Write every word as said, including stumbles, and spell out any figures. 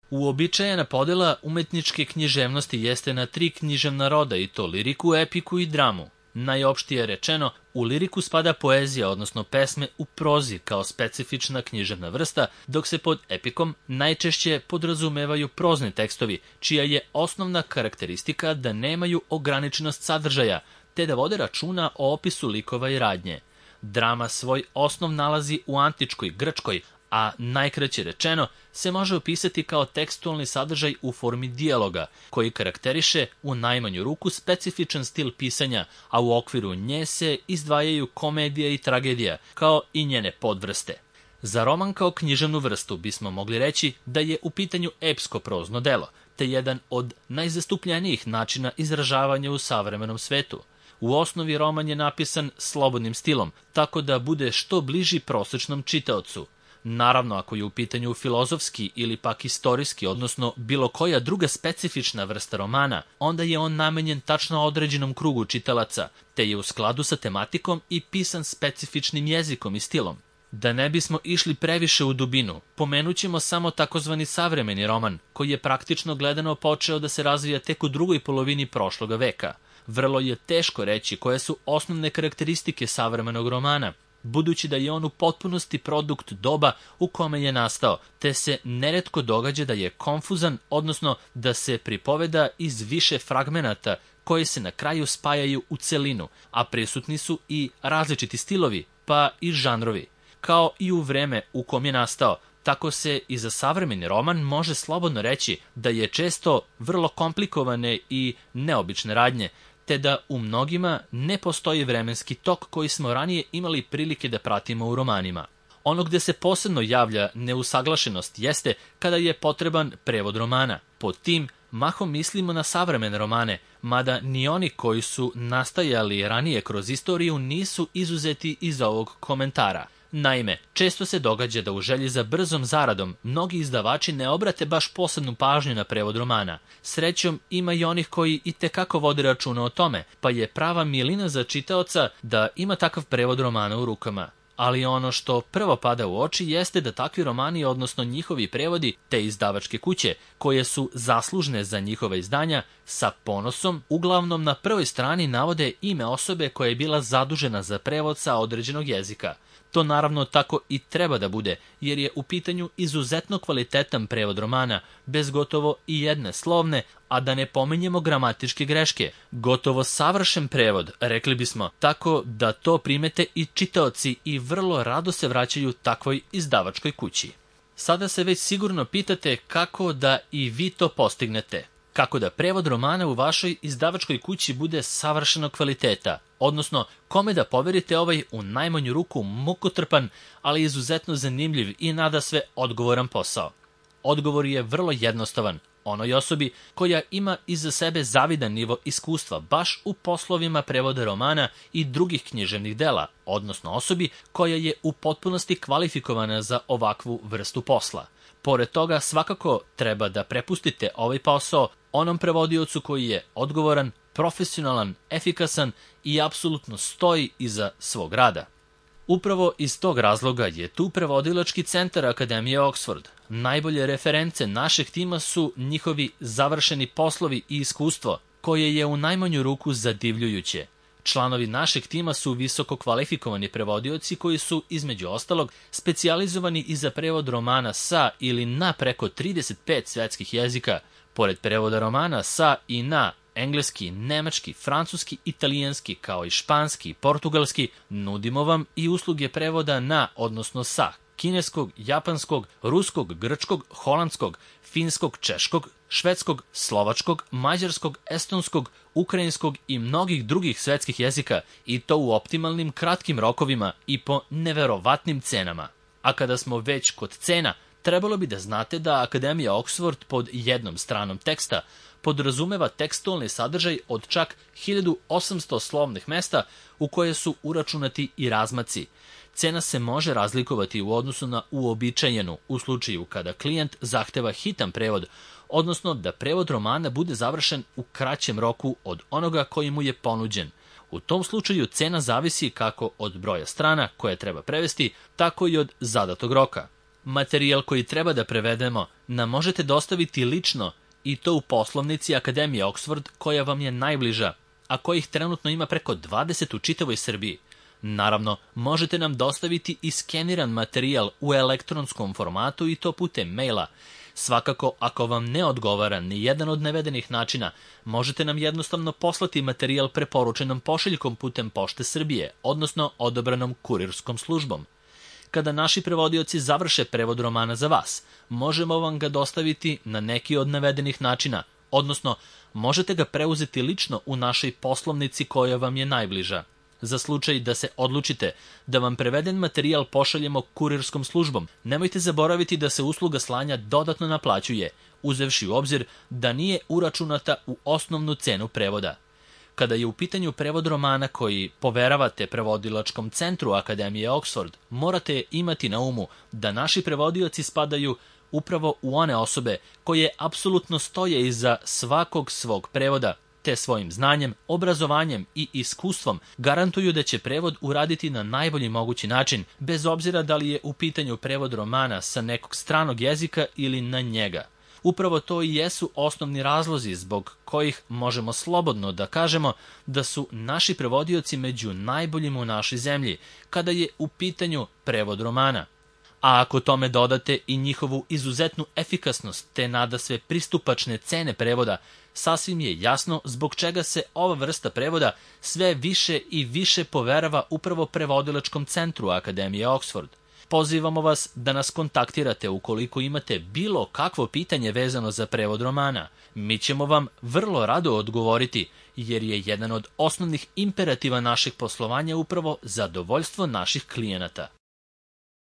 Uobičajena podela umetničke književnosti jeste na tri književna roda, i to liriku, epiku i dramu. Najopštije rečeno, u liriku spada poezija, odnosno pesme u prozi kao specifična književna vrsta, dok se pod epikom najčešće podrazumevaju prozni tekstovi, čija je osnovna karakteristika da nemaju ograničenost sadržaja, te da vode računa o opisu likova i radnje. Drama svoj osnov nalazi u antičkoj Grčkoj, a najkraće rečeno se može opisati kao tekstualni sadržaj u formi dijaloga, koji karakteriše u najmanju ruku specifičan stil pisanja, a u okviru nje se izdvajaju komedija i tragedija, kao i njene podvrste. Za roman kao književnu vrstu bismo mogli reći da je u pitanju epsko prozno delo, te jedan od najzastupljenijih načina izražavanja u savremenom svetu. U osnovi roman je napisan slobodnim stilom, tako da bude što bliži prosečnom čitaocu. Naravno, ako je u pitanju filozofski ili pak istorijski, odnosno bilo koja druga specifična vrsta romana, onda je on namenjen tačno određenom krugu čitalaca, te je u skladu sa tematikom i pisan specifičnim jezikom i stilom. Da ne bismo išli previše u dubinu, pomenut ćemo samo takozvani savremeni roman, koji je praktično gledano počeo da se razvija tek u drugoj polovini prošloga veka. Vrlo je teško reći koje su osnovne karakteristike savremenog romana, budući da je on u potpunosti produkt doba u kome je nastao, te se neretko događa da je konfuzan, odnosno da se pripoveda iz više fragmenata koji se na kraju spajaju u celinu, a prisutni su i različiti stilovi, pa i žanrovi. Kao i u vreme u kom je nastao, tako se i za savremeni roman može slobodno reći da je često vrlo komplikovane i neobične radnje, te da u mnogima ne postoji vremenski tok koji smo ranije imali prilike da pratimo u romanima. Ono gde se posebno javlja neusaglašenost jeste kada je potreban prevod romana. Pod tim mahom mislimo na savremene romane, mada ni oni koji su nastajali ranije kroz istoriju nisu izuzeti iz ovog komentara. Naime, često se događa da u želji za brzom zaradom mnogi izdavači ne obrate baš posebnu pažnju na prevod romana. Srećom, ima i onih koji i tekako vode računa o tome, pa je prava milina za čitaoca da ima takav prevod romana u rukama. Ali ono što prvo pada u oči jeste da takvi romani, odnosno njihovi prevodi, te izdavačke kuće, koje su zaslužne za njihova izdanja, sa ponosom uglavnom na prvoj strani navode ime osobe koja je bila zadužena za prevod sa određenog jezika. To naravno tako i treba da bude, jer je u pitanju izuzetno kvalitetan prevod romana, bez gotovo i jedne slovne, a da ne pominjemo gramatičke greške. Gotovo savršen prevod, rekli bismo, tako da to primete i čitaoci i vrlo rado se vraćaju takvoj izdavačkoj kući. Sada se već sigurno pitate kako da i vi to postignete. Kako da prevod romana u vašoj izdavačkoj kući bude savršenog kvaliteta, odnosno kome da poverite ovaj u najmanju ruku mukotrpan, ali izuzetno zanimljiv i nadasve odgovoran posao. Odgovor je vrlo jednostavan, onoj osobi koja ima iza sebe zavidan nivo iskustva baš u poslovima prevoda romana i drugih književnih dela, odnosno osobi koja je u potpunosti kvalifikovana za ovakvu vrstu posla. Pored toga, svakako treba da prepustite ovaj posao onom prevodiocu koji je odgovoran, profesionalan, efikasan i apsolutno stoji iza svog rada. Upravo iz tog razloga je tu prevodilački centar Akademije Oxford. Najbolje reference našeg tima su njihovi završeni poslovi i iskustvo, koje je u najmanju ruku zadivljujuće. Članovi našeg tima su visoko kvalifikovani prevodioci koji su, između ostalog, specijalizovani i za prevod romana sa ili na preko trideset pet svetskih jezika. Pored prevoda romana sa i na engleski, nemački, francuski, italijanski, kao i španski i portugalski, nudimo vam i usluge prevoda na, odnosno sa, kineskog, japanskog, ruskog, grčkog, holandskog, finskog, češkog, švedskog, slovačkog, mađarskog, estonskog, ukrajinskog i mnogih drugih svetskih jezika, i to u optimalnim kratkim rokovima i po neverovatnim cenama. A kada smo već kod cena, trebalo bi da znate da Akademija Oxford pod jednom stranom teksta podrazumeva tekstualni sadržaj od čak hiljadu osamsto slovnih mesta u koje su uračunati i razmaci. Cena se može razlikovati u odnosu na uobičajenu u slučaju kada klijent zahteva hitan prevod, odnosno da prevod romana bude završen u kraćem roku od onoga koji mu je ponuđen. U tom slučaju cena zavisi kako od broja strana koje treba prevesti, tako i od zadatog roka. Materijal koji treba da prevedemo nam možete dostaviti lično i to u poslovnici Akademije Oxford koja vam je najbliža, a kojih trenutno ima preko dvadeset u čitavoj Srbiji. Naravno, možete nam dostaviti i skeniran materijal u elektronskom formatu i to putem maila. Svakako, ako vam ne odgovara ni jedan od navedenih načina, možete nam jednostavno poslati materijal preporučenom pošiljkom putem Pošte Srbije, odnosno odabranom kurirskom službom. Kada naši prevodioci završe prevod romana za vas, možemo vam ga dostaviti na neki od navedenih načina, odnosno možete ga preuzeti lično u našoj poslovnici koja vam je najbliža. Za slučaj da se odlučite da vam preveden materijal pošaljemo kurirskom službom, nemojte zaboraviti da se usluga slanja dodatno naplaćuje, uzevši u obzir da nije uračunata u osnovnu cenu prevoda. Kada je u pitanju prevod romana koji poveravate prevodilačkom centru Akademije Oxford, morate imati na umu da naši prevodioci spadaju upravo u one osobe koje apsolutno stoje iza svakog svog prevoda, te svojim znanjem, obrazovanjem i iskustvom garantuju da će prevod uraditi na najbolji mogući način, bez obzira da li je u pitanju prevod romana sa nekog stranog jezika ili na njega. Upravo to i jesu osnovni razlozi zbog kojih možemo slobodno da kažemo da su naši prevodioci među najboljim u našoj zemlji kada je u pitanju prevod romana. A ako tome dodate i njihovu izuzetnu efikasnost te nadasve pristupačne cene prevoda, sasvim je jasno zbog čega se ova vrsta prevoda sve više i više poverava upravo prevodilačkom centru Akademije Oxford. Pozivamo vas da nas kontaktirate ukoliko imate bilo kakvo pitanje vezano za prevod romana. Mi ćemo vam vrlo rado odgovoriti, jer je jedan od osnovnih imperativa našeg poslovanja upravo zadovoljstvo naših klijenata.